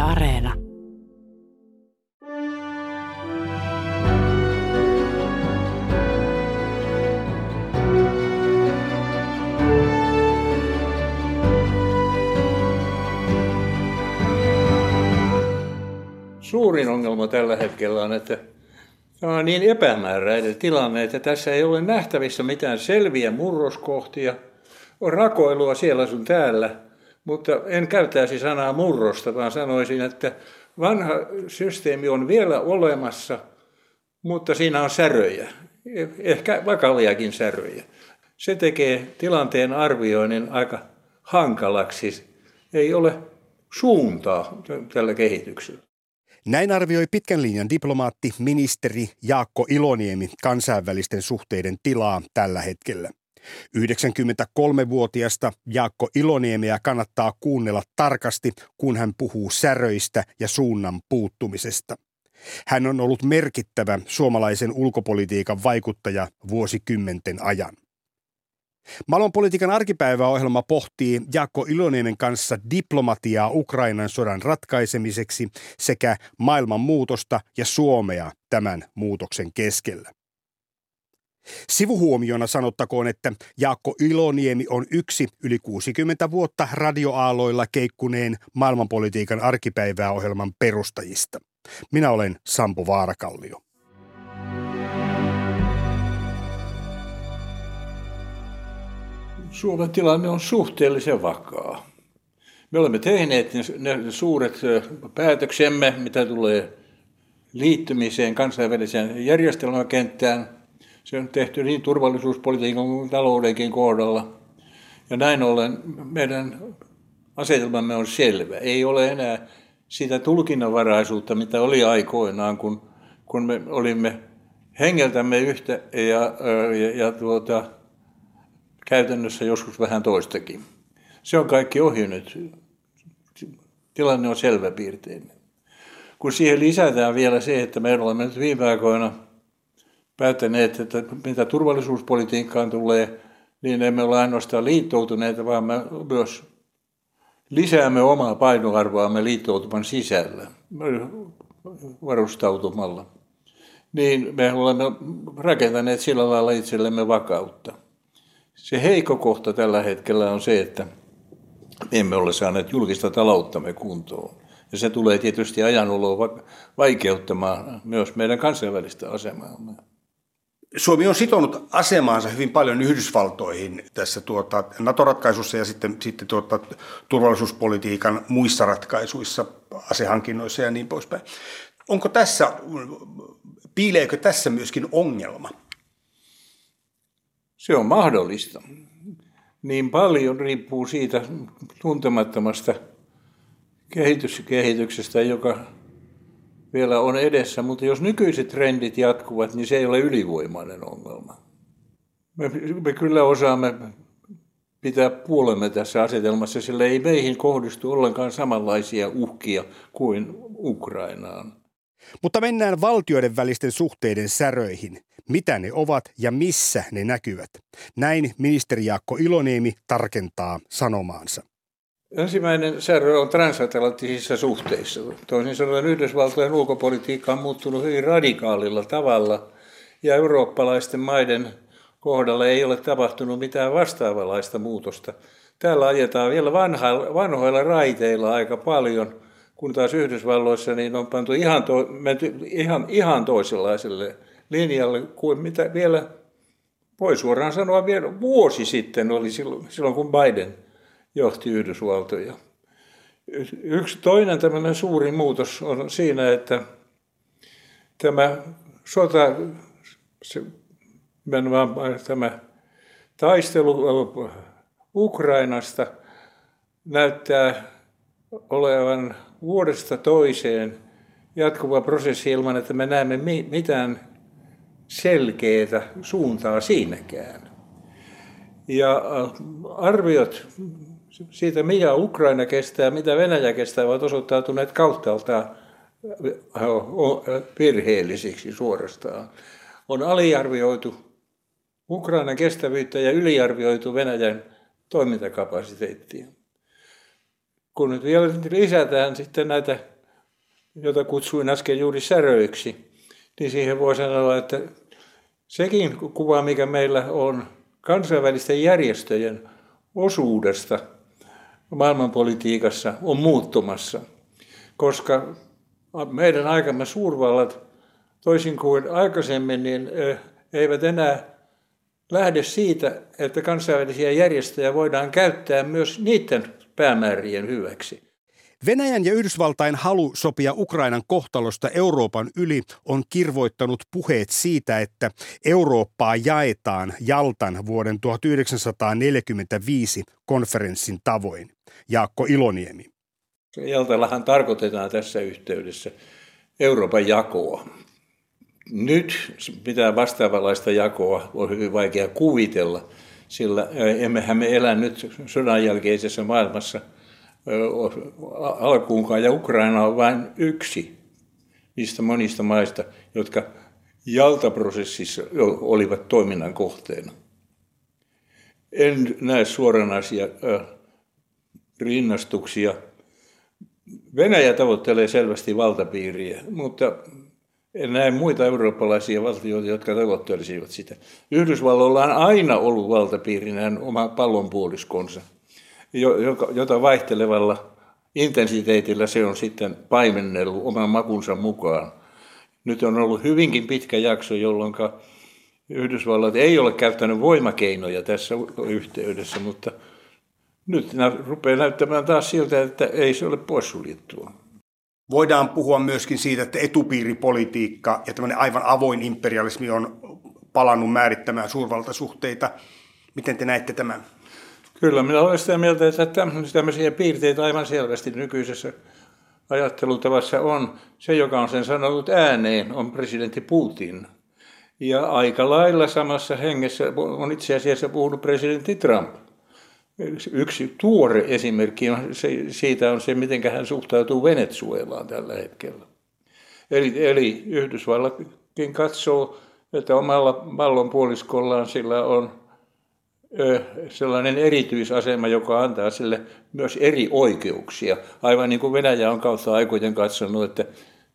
Areena. Suurin ongelma tällä hetkellä on, että tämä on niin epämääräinen tilanne, että tässä ei ole nähtävissä mitään selviä murroskohtia. On rakoilua siellä sun täällä, mutta en käyttäisi sanaa murrosta, vaan sanoisin, että vanha systeemi on vielä olemassa, mutta siinä on säröjä, ehkä vakaviakin säröjä. Se tekee tilanteen arvioinnin aika hankalaksi. Ei ole suuntaa tällä kehityksellä. Näin arvioi pitkän linjan diplomaatti, ministeri Jaakko Iloniemi kansainvälisten suhteiden tilaa tällä hetkellä. 93-vuotiasta Jaakko Iloniemeä kannattaa kuunnella tarkasti, kun hän puhuu säröistä ja suunnan puuttumisesta. Hän on ollut merkittävä suomalaisen ulkopolitiikan vaikuttaja vuosikymmenten ajan. Maailmanpolitiikan arkipäiväohjelma pohtii Jaakko Iloniemen kanssa diplomatiaa Ukrainan sodan ratkaisemiseksi sekä maailman muutosta ja Suomea tämän muutoksen keskellä. Sivuhuomiona sanottakoon, että Jaakko Iloniemi on yksi yli 60 vuotta radioaaloilla keikkuneen maailmanpolitiikan arkipäiväohjelman perustajista. Minä olen Sampo Vaarakallio. Suomen tilanne on suhteellisen vakaa. Me olemme tehneet ne suuret päätöksemme, mitä tulee liittymiseen kansainväliseen järjestelmäkenttään. Se on tehty niin turvallisuuspolitiikan kuin taloudenkin kohdalla. Ja näin ollen meidän asetelmamme on selvä. Ei ole enää sitä tulkinnanvaraisuutta, mitä oli aikoinaan, kun me olimme hengeltämme yhtä ja käytännössä joskus vähän toistakin. Se on kaikki ohi nyt. Tilanne on selväpiirteinen. Kun siihen lisätään vielä se, että me olemme nyt viime aikoina päättäneet, että mitä turvallisuuspolitiikkaan tulee, niin emme ole ainoastaan liittoutuneita, vaan me myös lisäämme omaa painoarvoamme liittoutuman sisällä varustautumalla. Niin me olemme rakentaneet sillä lailla itsellemme vakautta. Se heikko kohta tällä hetkellä on se, että emme ole saaneet julkista talouttamme kuntoon. Ja se tulee tietysti ajanoloa vaikeuttamaan myös meidän kansainvälistä asemaamme. Suomi on sitonut asemaansa hyvin paljon Yhdysvaltoihin tässä NATO-ratkaisussa ja sitten turvallisuuspolitiikan muissa ratkaisuissa, asehankinnoissa ja niin poispäin. Piileekö tässä myöskin ongelma? Se on mahdollista. Niin paljon riippuu siitä tuntemattomasta kehityksestä, joka vielä on edessä. Mutta jos nykyiset trendit jatkuvat, niin se ei ole ylivoimainen ongelma. Me kyllä osaamme pitää puolemme tässä asetelmassa, sillä ei meihin kohdistu ollenkaan samanlaisia uhkia kuin Ukrainaan. Mutta mennään valtioiden välisten suhteiden säröihin. Mitä ne ovat ja missä ne näkyvät? Näin ministeri Jaakko Iloniemi tarkentaa sanomaansa. Ensimmäinen särö on transatlanttisissa suhteissa. Toisin sanoen Yhdysvaltojen ulkopolitiikka on muuttunut hyvin radikaalilla tavalla ja eurooppalaisten maiden kohdalla ei ole tapahtunut mitään vastaavanlaista muutosta. Täällä ajetaan vielä vanhoilla raiteilla aika paljon, kun taas Yhdysvalloissa niin on pantu ihan toisenlaiselle linjalle kuin mitä vielä, voi suoraan sanoa, vielä vuosi sitten oli silloin kun Biden johti Yhdysvaltoja. Toinen tämmöinen suuri muutos on siinä, että tämä sota, tämä taistelu Ukrainasta näyttää olevan vuodesta toiseen jatkuva prosessi ilman, että me näemme mitään selkeää suuntaa siinäkään. Ja arviot siitä, mitä Ukraina kestää, mitä Venäjä kestää, ovat osoittautuneet kauttaaltaan virheellisiksi suorastaan. On aliarvioitu Ukrainan kestävyyttä ja yliarvioitu Venäjän toimintakapasiteettia. Kun nyt vielä lisätään sitten näitä jota kutsuin äsken juuri säröiksi, niin siihen voi sanoa, että sekin kuva, mikä meillä on kansainvälisten järjestöjen osuudesta maailmanpolitiikassa, on muuttumassa, koska meidän aikamme suurvallat, toisin kuin aikaisemmin, niin eivät enää lähde siitä, että kansainvälisiä järjestöjä voidaan käyttää myös niiden päämäärien hyväksi. Venäjän ja Yhdysvaltain halu sopia Ukrainan kohtalosta Euroopan yli on kirvoittanut puheet siitä, että Eurooppaa jaetaan Jaltan vuoden 1945 konferenssin tavoin. Jaakko Iloniemi. Jaltallahan tarkoitetaan tässä yhteydessä Euroopan jakoa. Nyt mitään vastaavanlaista jakoa on hyvin vaikea kuvitella, sillä emmehän me elä nyt sodan jälkeisessä maailmassa alkuunkaan, ja Ukraina on vain yksi niistä monista maista, jotka Jaltaprosessissa olivat toiminnan kohteena. En näe suoranaisia rinnastuksia. Venäjä tavoittelee selvästi valtapiiriä, mutta en näe muita eurooppalaisia valtioita, jotka tavoittelisivat sitä. Yhdysvalloilla on aina ollut valtapiirinään oma pallonpuoliskonsa, jota vaihtelevalla intensiteetillä se on sitten paimennellut oman makunsa mukaan. Nyt on ollut hyvinkin pitkä jakso, jolloin Yhdysvallat ei ole käyttänyt voimakeinoja tässä yhteydessä, mutta nyt rupeaa näyttämään taas siltä, että ei se ole poissuljettua. Voidaan puhua myöskin siitä, että etupiiripolitiikka ja tämmöinen aivan avoin imperialismi on palannut määrittämään suurvaltasuhteita. Miten te näette tämän? Kyllä, minä olen sitä mieltä, että tämmöisiä piirteitä aivan selvästi nykyisessä ajattelutavassa on. Se, joka on sen sanonut ääneen, on presidentti Putin. Ja aika lailla samassa hengessä on itse asiassa puhunut presidentti Trump. Yksi tuore esimerkki siitä on se, miten hän suhtautuu Venezuelaan tällä hetkellä. Eli Yhdysvallatkin katsoo, että omalla pallonpuoliskollaan sillä on sellainen erityisasema, joka antaa sille myös eri oikeuksia. Aivan niin kuin Venäjä on kautta aikojen katsonut, että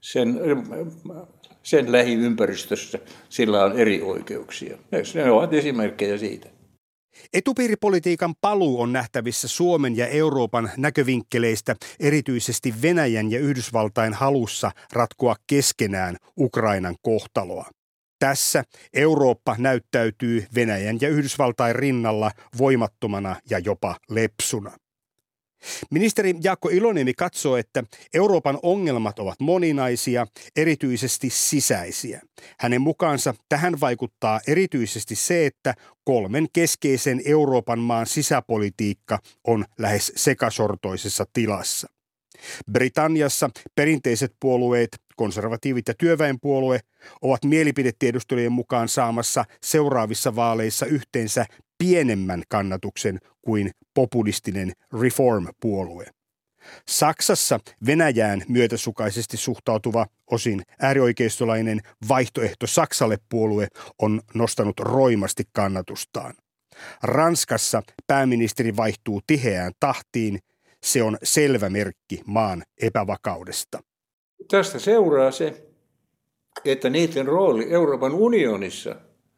sen lähiympäristössä sillä on eri oikeuksia. Ne ovat esimerkkejä siitä. Etupiiripolitiikan paluu on nähtävissä Suomen ja Euroopan näkövinkkeleistä erityisesti Venäjän ja Yhdysvaltain halussa ratkoa keskenään Ukrainan kohtaloa. Tässä Eurooppa näyttäytyy Venäjän ja Yhdysvaltain rinnalla voimattomana ja jopa lepsuna. Ministeri Jaakko Iloniemi katsoo, että Euroopan ongelmat ovat moninaisia, erityisesti sisäisiä. Hänen mukaansa tähän vaikuttaa erityisesti se, että 3 keskeisen Euroopan maan sisäpolitiikka on lähes sekasortoisessa tilassa. Britanniassa perinteiset puolueet, konservatiivit ja työväenpuolue, ovat mielipidetiedustelujen mukaan saamassa seuraavissa vaaleissa yhteensä pienemmän kannatuksen kuin populistinen Reform-puolue. Saksassa Venäjään myötäsukaisesti suhtautuva osin äärioikeistolainen Vaihtoehto Saksalle-puolue on nostanut roimasti kannatustaan. Ranskassa pääministeri vaihtuu tiheään tahtiin. Se on selvä merkki maan epävakaudesta. Tästä seuraa se, että niiden rooli Euroopan unionissa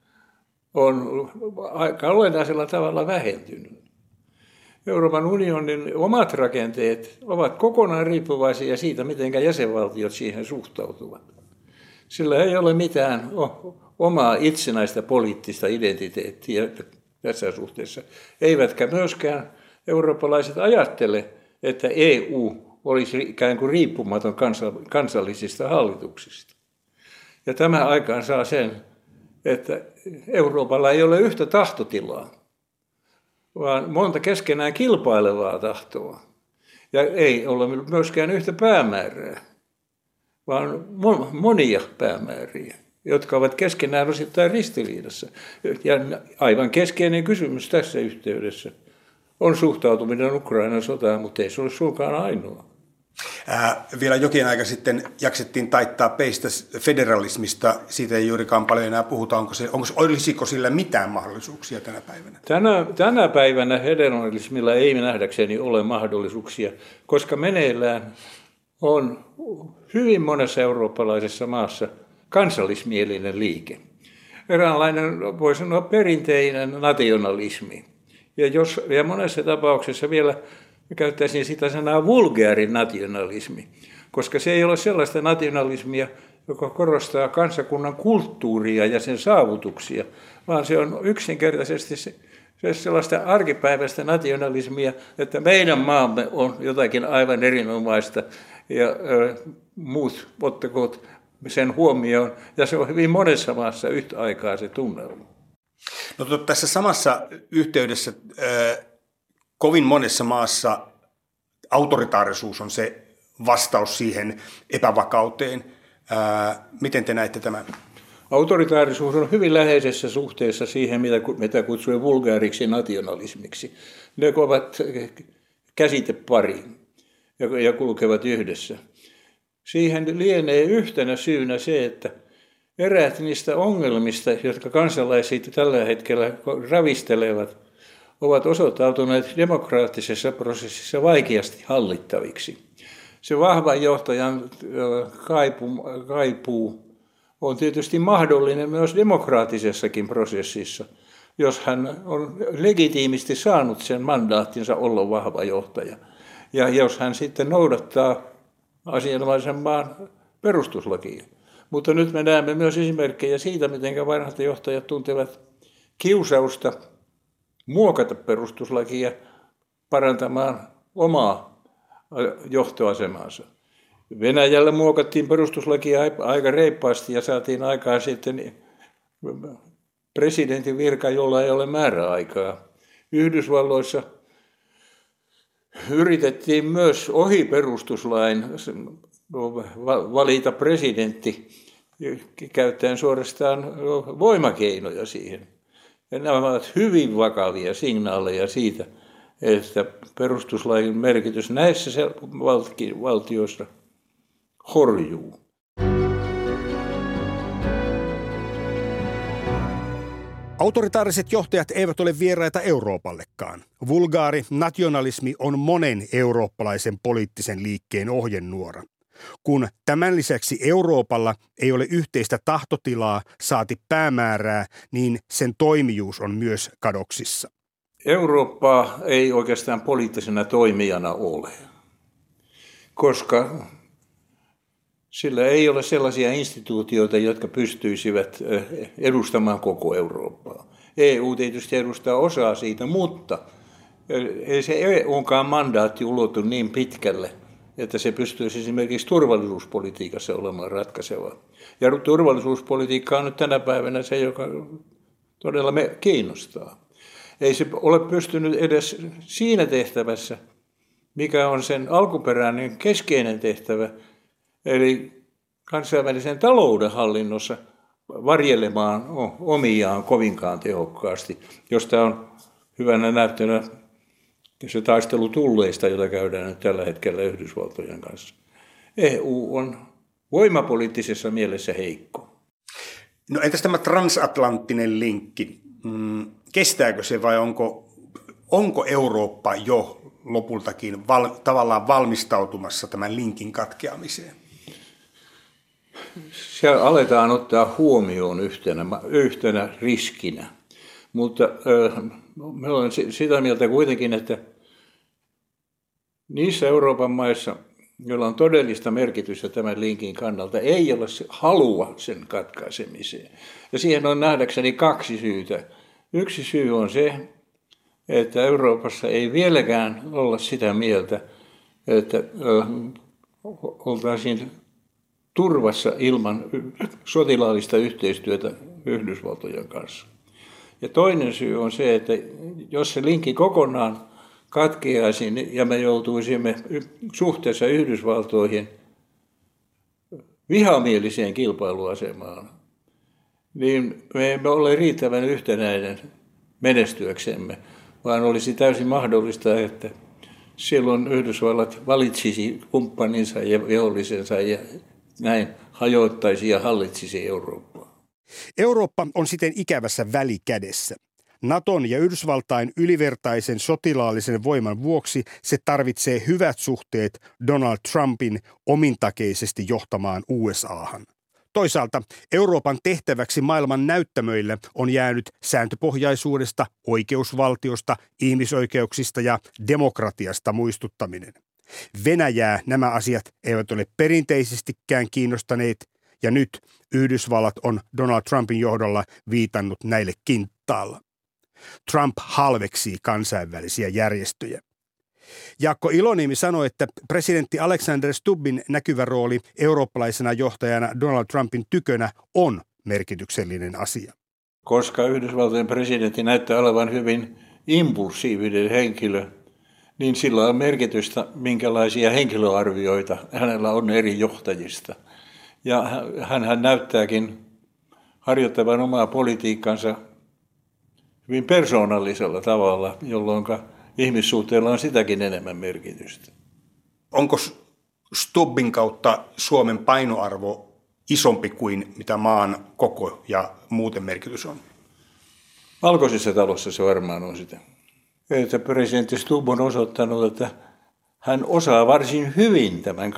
on aika olennaisella tavalla vähentynyt. Euroopan unionin omat rakenteet ovat kokonaan riippuvaisia siitä, miten jäsenvaltiot siihen suhtautuvat. Sillä ei ole mitään omaa itsenäistä poliittista identiteettiä tässä suhteessa. Eivätkä myöskään eurooppalaiset ajattele, että EU olisi ikään kuin riippumaton kansallisista hallituksista. Ja tämä aikaan saa sen, että Euroopalla ei ole yhtä tahtotilaa, vaan monta keskenään kilpailevaa tahtoa. Ja ei ole myöskään yhtä päämäärää, vaan monia päämääriä, jotka ovat keskenään osittain ristiriidassa. Ja aivan keskeinen kysymys tässä yhteydessä on suhtautuminen Ukrainan sotaan, mutta ei se ole suinkaan ainoa. Vielä jokin aika sitten jaksettiin taittaa peistä federalismista. Siitä ei juurikaan paljon enää puhuta. Olisiko sillä mitään mahdollisuuksia tänä päivänä? Tänä päivänä federalismilla ei nähdäkseni ole mahdollisuuksia, koska meneillään on hyvin monessa eurooppalaisessa maassa kansallismielinen liike. Eräänlainen, voi sanoa, perinteinen nationalismi. Ja monessa tapauksessa vielä käyttäisin sitä sanaa vulgaarinationalismi, koska se ei ole sellaista nationalismia, joka korostaa kansakunnan kulttuuria ja sen saavutuksia, vaan se on yksinkertaisesti sellaista arkipäiväistä nationalismia, että meidän maamme on jotakin aivan erinomaista ja muut ottakoot sen huomioon. Ja se on hyvin monessa maassa yhtä aikaa se tunnelma. No tässä samassa yhteydessä kovin monessa maassa autoritaarisuus on se vastaus siihen epävakauteen. Miten te näette tämän? Autoritaarisuus on hyvin läheisessä suhteessa siihen, mitä kutsuu vulgaariksi nationalismiksi. Ne ovat käsitepari ja kulkevat yhdessä. Siihen lienee yhtenä syynä se, että eräät niistä ongelmista, jotka kansalaiset tällä hetkellä ravistelevat, ovat osoittautuneet demokraattisessa prosessissa vaikeasti hallittaviksi. Se vahvan johtajan kaipuu on tietysti mahdollinen myös demokraattisessakin prosessissa, jos hän on legitiimisti saanut sen mandaattinsa olla vahva johtaja. Ja jos hän sitten noudattaa asianomaisen maan perustuslakia. Mutta nyt me näemme myös esimerkkejä siitä, miten vanhat johtajat tuntevat kiusausta muokata perustuslakia parantamaan omaa johtoasemaansa. Venäjällä muokattiin perustuslakia aika reippaasti ja saatiin aikaan sitten presidentin virka, jolla ei ole määräaikaa. Yhdysvalloissa yritettiin myös ohi perustuslain valita presidentti käyttäen suorastaan voimakeinoja siihen. Ja nämä ovat hyvin vakavia signaaleja siitä, että perustuslain merkitys näissä valtioissa horjuu. Autoritaariset johtajat eivät ole vieraita Euroopallekaan. Vulgaari nationalismi on monen eurooppalaisen poliittisen liikkeen ohjenuora. Kun tämän lisäksi Euroopalla ei ole yhteistä tahtotilaa saati päämäärää, niin sen toimijuus on myös kadoksissa. Eurooppaa ei oikeastaan poliittisena toimijana ole, koska sillä ei ole sellaisia instituutioita, jotka pystyisivät edustamaan koko Eurooppaa. EU tietysti edustaa osaa siitä, mutta ei se EU:nkaan mandaatti ulotu niin pitkälle, että se pystyisi esimerkiksi turvallisuuspolitiikassa olemaan ratkaiseva. Ja turvallisuuspolitiikka on nyt tänä päivänä se, joka todella me kiinnostaa. Ei se ole pystynyt edes siinä tehtävässä, mikä on sen alkuperäinen keskeinen tehtävä, eli kansainvälisen talouden hallinnossa varjelemaan omiaan kovinkaan tehokkaasti, josta on hyvänä näyttönä se taistelu tulleista, jota käydään nyt tällä hetkellä Yhdysvaltojen kanssa. EU on voimapoliittisessa mielessä heikko. No entäs tämä transatlanttinen linkki? Kestääkö se vai onko Eurooppa jo lopultakin tavallaan valmistautumassa tämän linkin katkeamiseen? Se aletaan ottaa huomioon yhtenä riskinä, mutta me olen sitä mieltä kuitenkin, että niissä Euroopan maissa, joilla on todellista merkitystä tämän linkin kannalta, ei ole halua sen katkaisemiseen. Ja siihen on nähdäkseni kaksi syytä. Yksi syy on se, että Euroopassa ei vieläkään olla sitä mieltä, että oltaisiin turvassa ilman sotilaallista yhteistyötä Yhdysvaltojen kanssa. Ja toinen syy on se, että jos se linkki kokonaan katkeaisi ja me joutuisimme suhteessa Yhdysvaltoihin vihamieliseen kilpailuasemaan, niin me emme ole riittävän yhtenäinen menestyäksemme, vaan olisi täysin mahdollista, että silloin Yhdysvallat valitsisi kumppaninsa ja vihollisensa ja näin hajoittaisi ja hallitsisi Eurooppaa. Eurooppa on siten ikävässä välikädessä. Naton ja Yhdysvaltain ylivertaisen sotilaallisen voiman vuoksi se tarvitsee hyvät suhteet Donald Trumpin omintakeisesti johtamaan USAhan. Toisaalta Euroopan tehtäväksi maailman näyttämöille on jäänyt sääntöpohjaisuudesta, oikeusvaltiosta, ihmisoikeuksista ja demokratiasta muistuttaminen. Venäjää nämä asiat eivät ole perinteisestikään kiinnostaneet, ja nyt Yhdysvallat on Donald Trumpin johdolla viitannut näille kinttaalla. Trump halveksii kansainvälisiä järjestöjä. Jaakko Iloniemi sanoi, että presidentti Alexander Stubbin näkyvä rooli eurooppalaisena johtajana Donald Trumpin tykönä on merkityksellinen asia. Koska Yhdysvaltojen presidentti näyttää olevan hyvin impulsiivinen henkilö, niin sillä on merkitystä, minkälaisia henkilöarvioita hänellä on eri johtajista. Ja hän näyttääkin harjoittavan omaa politiikkansa hyvin persoonallisella tavalla, jolloin ihmissuhteilla on sitäkin enemmän merkitystä. Onko Stubbin kautta Suomen painoarvo isompi kuin mitä maan koko ja muuten merkitys on? Valkoisessa talossa se varmaan on sitä. Että presidentti Stubb on osoittanut, että hän osaa varsin hyvin tämän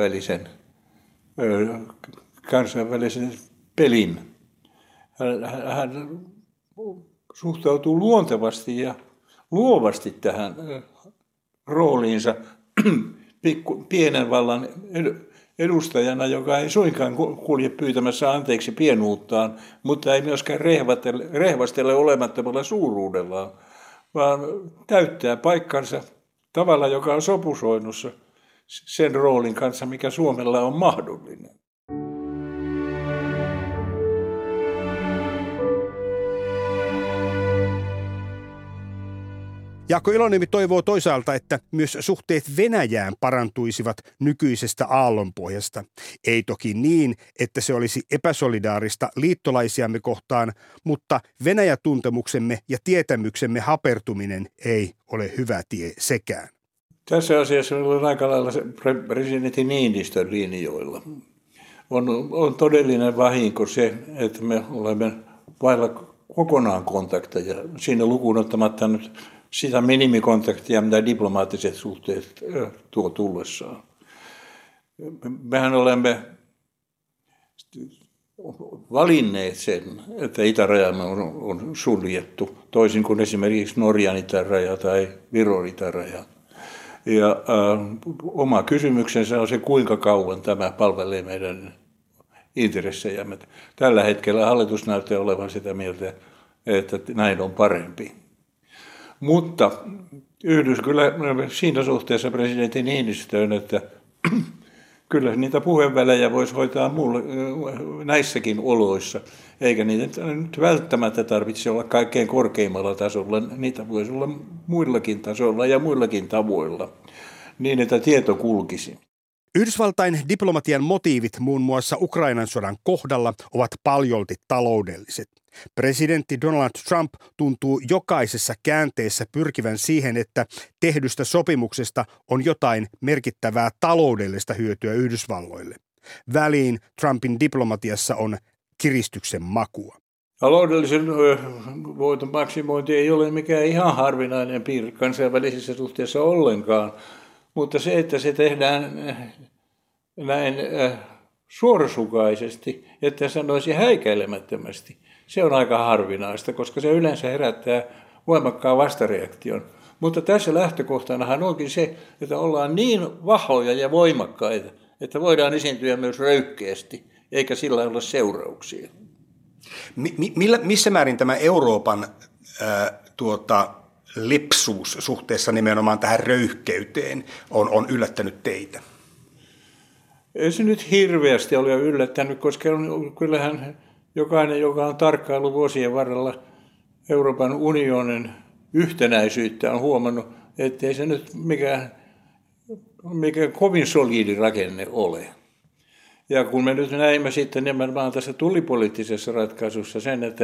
kansainvälisen pelin. Hän suhtautuu luontevasti ja luovasti tähän rooliinsa pienen vallan edustajana, joka ei suinkaan kulje pyytämässä anteeksi pienuuttaan, mutta ei myöskään rehvastele olemattomalla suuruudellaan, vaan täyttää paikkansa tavalla, joka on sopusoinnussa sen roolin kanssa, mikä Suomella on mahdollinen. Jaakko Iloniemi toivoo toisaalta, että myös suhteet Venäjään parantuisivat nykyisestä aallonpohjasta. Ei toki niin, että se olisi epäsolidaarista liittolaisiamme kohtaan, mutta Venäjä-tuntemuksemme ja tietämyksemme hapertuminen ei ole hyvä tie sekään. Tässä asiassa olen aika lailla presidentti Niinistön linjoilla. On todellinen vahinko se, että me olemme vailla kokonaan kontakteja. Siinä lukuun ottamatta nyt sitä minimikontaktia, mitä diplomaattiset suhteet tuo tullessaan. Mehän olemme valinneet sen, että itärajamme on suljettu, toisin kuin esimerkiksi Norjan itäraja tai Viron itäraja. Ja oma kysymyksensä on se, kuinka kauan tämä palvelee meidän intressejämme. Tällä hetkellä hallitus näyttää olevan sitä mieltä, että näin on parempi. Mutta yhdys kyllä siinä suhteessa presidentti Niinistöön, että kyllä niitä puheenvälejä voisi hoitaa näissäkin oloissa, eikä niitä nyt välttämättä tarvitse olla kaikkein korkeimmalla tasolla. Niitä voisi olla muillakin tasoilla ja muillakin tavoilla, niin että tieto kulkisi. Yhdysvaltain diplomatian motiivit muun muassa Ukrainan sodan kohdalla ovat paljolti taloudelliset. Presidentti Donald Trump tuntuu jokaisessa käänteessä pyrkivän siihen, että tehdystä sopimuksesta on jotain merkittävää taloudellista hyötyä Yhdysvalloille. Väliin Trumpin diplomatiassa on kiristyksen makua. Taloudellisen voiton maksimointi ei ole mikään ihan harvinainen piirre kansainvälisissä suhteissa ollenkaan, mutta se, että se tehdään näin suorasukaisesti, että sanoisi häikäilemättömästi, se on aika harvinaista, koska se yleensä herättää voimakkaan vastareaktion. Mutta tässä lähtökohtanahan onkin se, että ollaan niin vahvoja ja voimakkaita, että voidaan esiintyä myös röyhkeästi, eikä sillä ole seurauksia. Missä määrin tämä Euroopan lepsuus suhteessa nimenomaan tähän röyhkeyteen on yllättänyt teitä? Ei se nyt hirveästi ole yllättänyt, koska kyllähän jokainen, joka on tarkkaillut vuosien varrella Euroopan unionin yhtenäisyyttä, on huomannut, ettei se nyt mikään kovin solidi rakenne ole. Ja kun me nyt näimme sitten nimenomaan tässä tulipoliittisessa ratkaisussa sen, että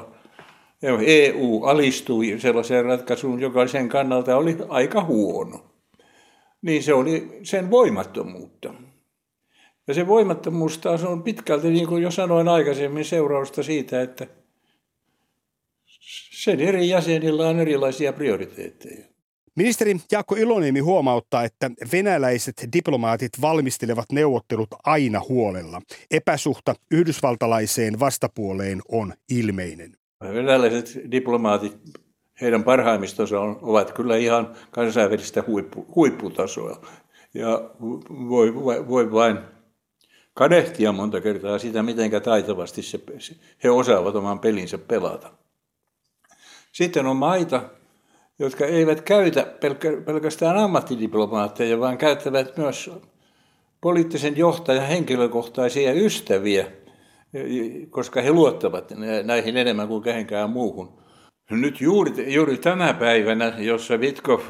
EU alistui sellaiseen ratkaisuun, joka sen kannalta oli aika huono, niin se oli sen voimattomuutta. Ja se voimattomuus taas on pitkälti, niin kuin jo sanoin aikaisemmin, seurausta siitä, että sen eri jäsenillä on erilaisia prioriteetteja. Ministeri Jaakko Iloniemi huomauttaa, että venäläiset diplomaatit valmistelevat neuvottelut aina huolella. Epäsuhta yhdysvaltalaiseen vastapuoleen on ilmeinen. Venäläiset diplomaatit, heidän parhaimmistonsa ovat kyllä ihan kansainvälistä huipputasoa. Ja voi vain kadehtia monta kertaa sitä, miten taitavasti he osaavat oman pelinsä pelata. Sitten on maita, jotka eivät käytä pelkästään ammattidiplomaatteja, vaan käyttävät myös poliittisen johtajan henkilökohtaisia ystäviä, koska he luottavat näihin enemmän kuin kehenkään muuhun. Nyt juuri tänä päivänä, jossa Witkoff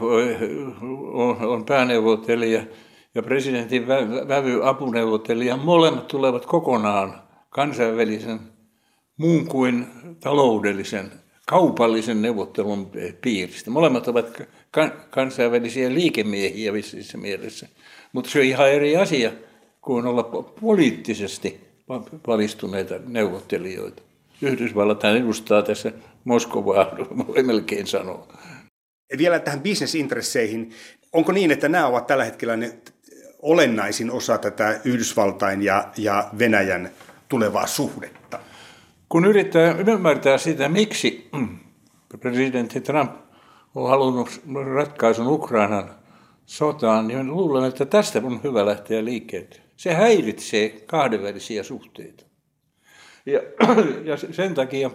on pääneuvottelija ja presidentin vävy apuneuvottelija, molemmat tulevat kokonaan kansainvälisen muun kuin taloudellisen kaupallisen neuvottelun piiristä. Molemmat ovat kansainvälisiä liikemiehiä vississä mielessä, mutta se on ihan eri asia kuin olla poliittisesti valistuneita neuvottelijoita. Yhdysvallathan edustaa tässä Moskovaa, voi melkein sanoa. Vielä tähän bisnesintresseihin. Onko niin, että nämä ovat tällä hetkellä ne olennaisin osa tätä Yhdysvaltain ja Venäjän tulevaa suhdetta? Kun yrittää ymmärtää sitä, miksi presidentti Trump on halunnut ratkaisun Ukrainan sotaan, niin luulen, että tästä on hyvä lähteä liikkeelle. Se häiritsee kahdenvälisiä suhteita. Ja sen takia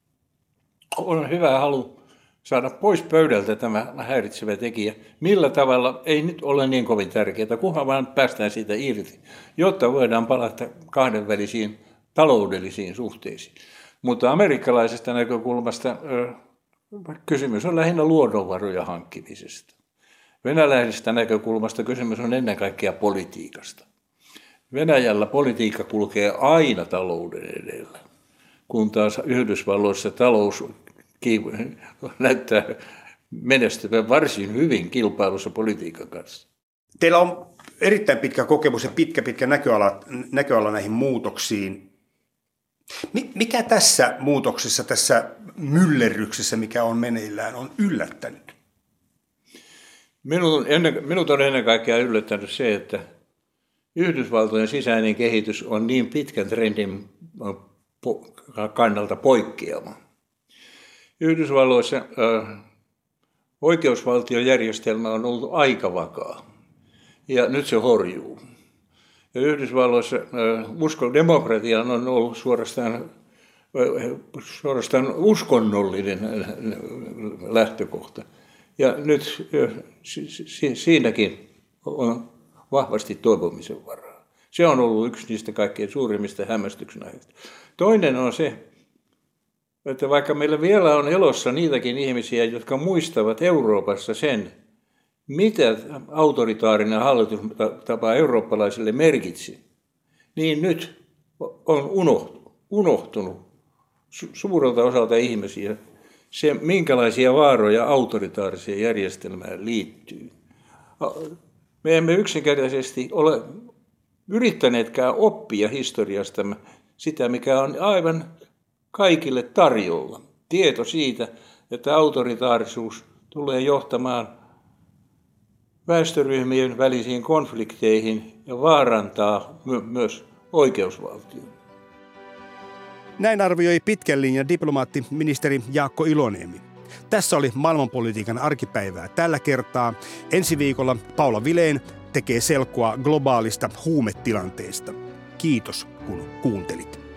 on hyvä halu saada pois pöydältä tämä häiritsevä tekijä. Millä tavalla ei nyt ole niin kovin tärkeää, kunhan vaan päästään siitä irti, jotta voidaan palata kahdenvälisiin taloudellisiin suhteisiin. Mutta amerikkalaisesta näkökulmasta kysymys on lähinnä luonnonvaroja hankkimisesta. Venäläisestä näkökulmasta kysymys on ennen kaikkea politiikasta. Venäjällä politiikka kulkee aina talouden edellä, kun taas Yhdysvalloissa talous näyttää menestyvän varsin hyvin kilpailussa politiikan kanssa. Teillä on erittäin pitkä kokemus ja pitkä näköala näihin muutoksiin. Mikä tässä muutoksessa, tässä myllerryksessä, mikä on meneillään, on yllättänyt? Minut on ennen kaikkea yllättänyt se, että Yhdysvaltojen sisäinen kehitys on niin pitkän trendin kannalta poikkeama. Yhdysvalloissa oikeusvaltiojärjestelmä on ollut aika vakaa ja nyt se horjuu. Ja Yhdysvalloissa demokratia on ollut suorastaan uskonnollinen lähtökohta. Ja nyt siinäkin on vahvasti toivomisen varaa. Se on ollut yksi niistä kaikkein suurimmista hämmästyksen aiheista. Toinen on se, että vaikka meillä vielä on elossa niitäkin ihmisiä, jotka muistavat Euroopassa sen, mitä autoritaarinen hallitustapa eurooppalaisille merkitsi, niin nyt on unohtunut suurelta osalta ihmisiä se, minkälaisia vaaroja autoritaariseen järjestelmään liittyy. Me emme yksinkertaisesti ole yrittäneetkään oppia historiastamme sitä, mikä on aivan kaikille tarjolla. Tieto siitä, että autoritaarisuus tulee johtamaan väestöryhmien välisiin konflikteihin ja vaarantaa myös oikeusvaltion. Näin arvioi pitkän linjan diplomaatti ministeri Jaakko Iloniemi. Tässä oli maailmanpolitiikan arkipäivää tällä kertaa. Ensi viikolla Paula Vileen tekee selkoa globaalista huumetilanteesta. Kiitos kun kuuntelit.